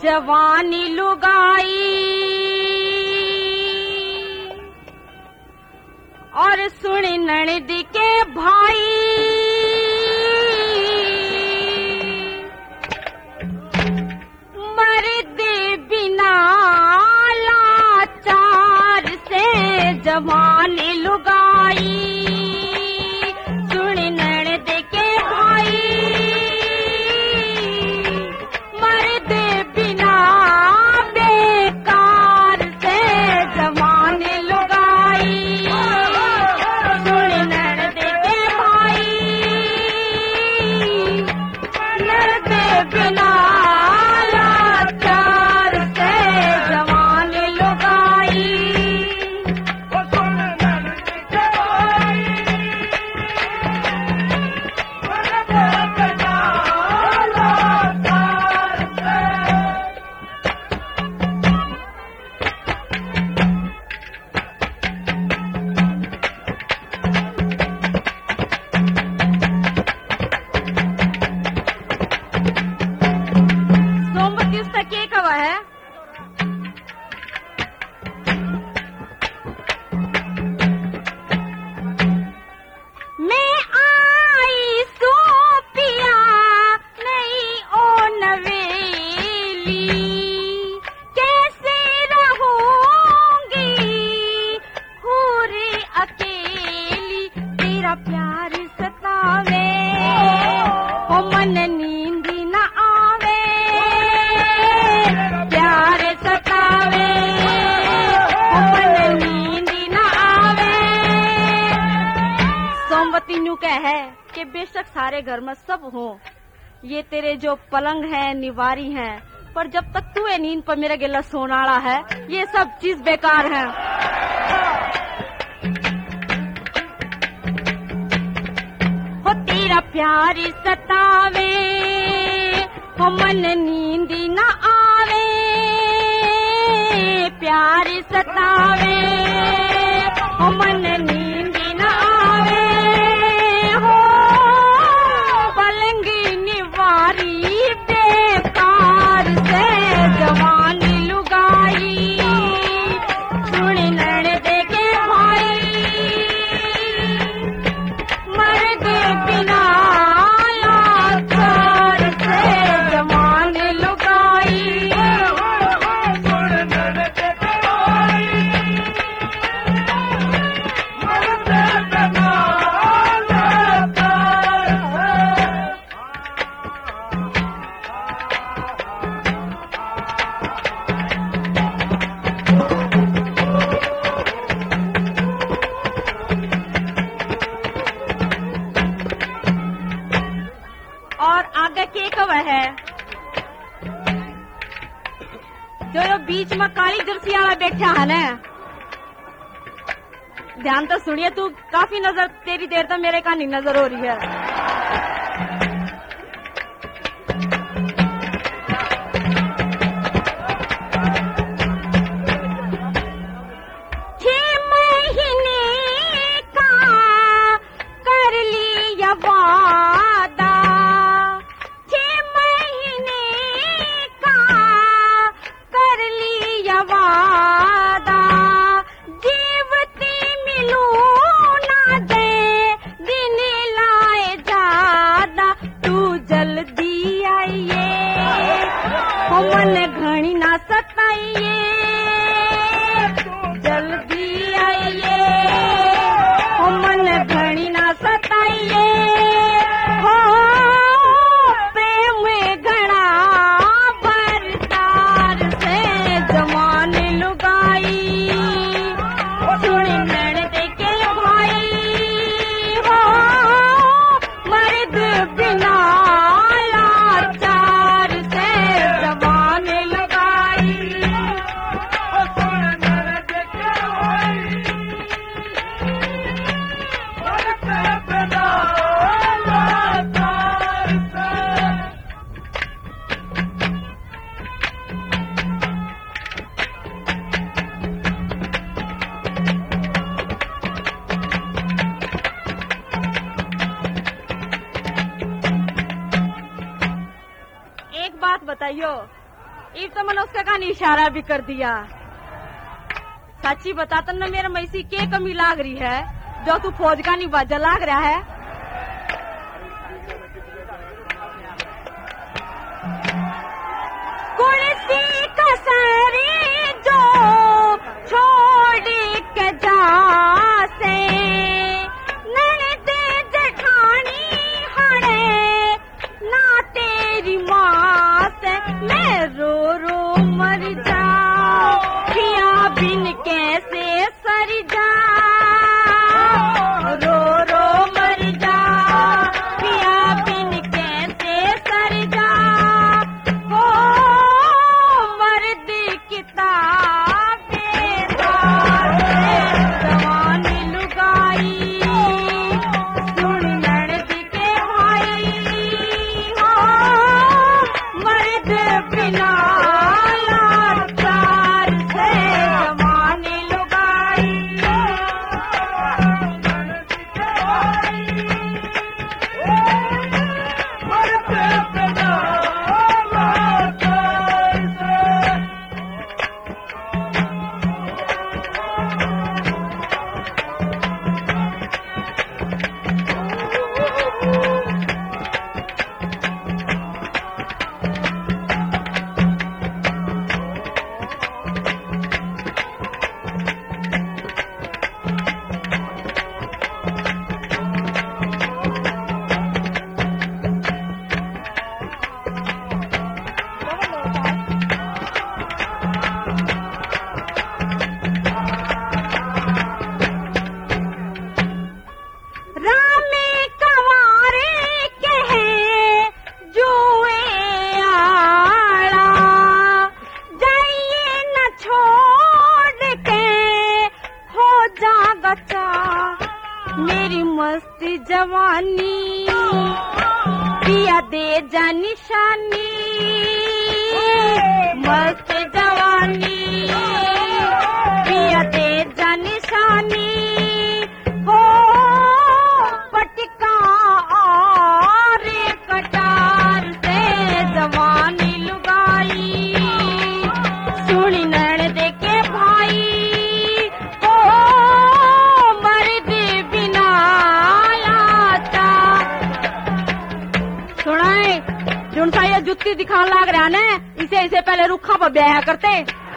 जवानी लुगाई और सुन ननद के भाई मर्द बिना लाचार से जवानी लुगाई सुन ननद के भाई मर्द बिना बेकार से जवानी लुगाई सुन ननद के भाई मर्द बिना लाचार से जवानी लुगाई प्यार सतावे हो मन नींद न आवे प्यार सतावे हो मन नींद न आवे। सोमवती न्यू कह है कि बेशक सारे घर में सब हो ये तेरे जो पलंग है निवारी है पर जब तक तू ये नींद पर मेरे गिला सोनाड़ा है ये सब चीज बेकार है। हो तेरा प्यार सतावे हो मन नींद न आवे प्यार सतावे हो मन नींद न आवे हो पलंग निवारी बेकार से जवानी लुगाई सुन ननद के भाई मर्द बिना लाचार से जवानी लुगाई सुन ननद के भाई मर्द बिना और आगे के कवर है जो बीच में काली जर्सी वाला बैठा है ना ध्यान तो सुनिए तू काफी नजर तेरी देर तक मेरे कहानी नजर हो रही है। मन घणी ना सताइए जल्दी आइए हो मन घणी ना सताइए हो प्रेम घना बरदार से जवानी लुगाई सुन ननद के भाई हो मर्द बिना लाचार से जवानी लुगाई सुन ननद के भाई मर्द बिना लाचार से। एक बात बताइयो एक तो मैंने उसका कहानी इशारा भी कर दिया। सच्ची बताता ना मेरे मैसी के कमी लाग रही है जो तू फौज का नहीं बाजा लाग रहा है। कुर्सी कसरी जो छोड़ के जा से ननद जेठानी हड़े ना तेरी माँ से मैं रो रो मर जाऊं पिया बिन कैसे सर जा रो रो मर जा पिया बिन कैसे सर जा हो मर्द किताबें जवानी लुगाई सुन ननद के भाई हो मर्द बिना लाचार से जवानी लुगाई मर्द बिना लाचार से। रामे कंवारे कहे जुए आड़ा जाइए न छोड़ के हो जागा चा मेरी मस्ती जवानी पिया दे जा निशानी मस्त जवानी पिया दे जा निशानी हो पटका और कटार से जवानी लुगाई सुनी ननद के भाई हो मर्द बिना लाता। सुनाए जुन सा ये जुत्ती दिखाने लग रहा ने इसे पहले रुखा पर ब्याह करते।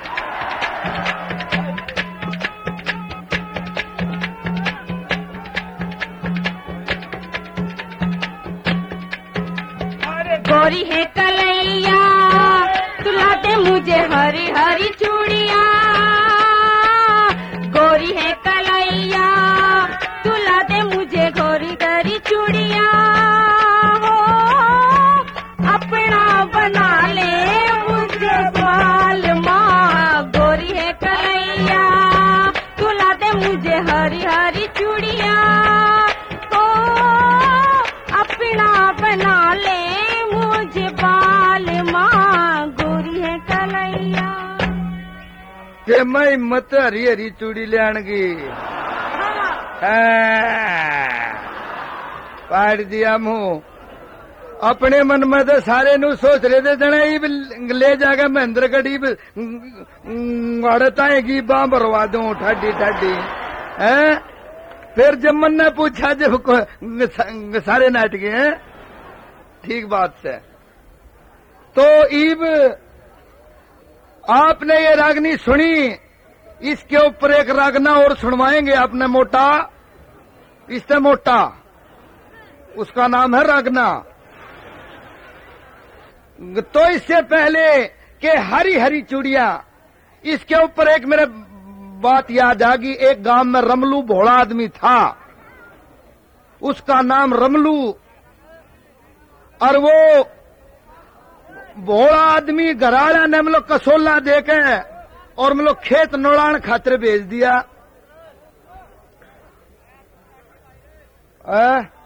गोरी है कलैया तुलाते मुझे हरी हरी चूड़िया गोरी है कलैया तुलाते मुझे गोरी गरी चूड़िया हो अपना बना ले मुझे बाल माँ गोरी है कलैया तुलाते मुझे हरी हरी चूड़िया हो अपना बना ले मुझे बाल माँ गोरी है कलैया के मैं मत हरी हरी चूड़ी लियाणगी पाड़ दिया मुंह अपने मन में तो सारे नु सोच रहे थे जने इब ले जाकर महेंद्र गढ़ी गड़ताएगी बाँ भरवा दूं ठाडी ठाडी है। फिर जब मन ने पूछा जब सारे नाटक हैं ठीक बात से तो ईब आपने ये रागनी सुनी इसके ऊपर एक रागना और सुनवाएंगे आपने मोटा इससे मोटा उसका नाम है रागना। तो इससे पहले के हरी हरी चूड़िया इसके ऊपर एक मेरे बात याद आ गई। एक गांव में रमलू भोला आदमी था उसका नाम रमलू और वो भोला आदमी घराड़ा ने मतलब कसोला देके और मतलब खेत नोड़ान खातिर भेज दिया।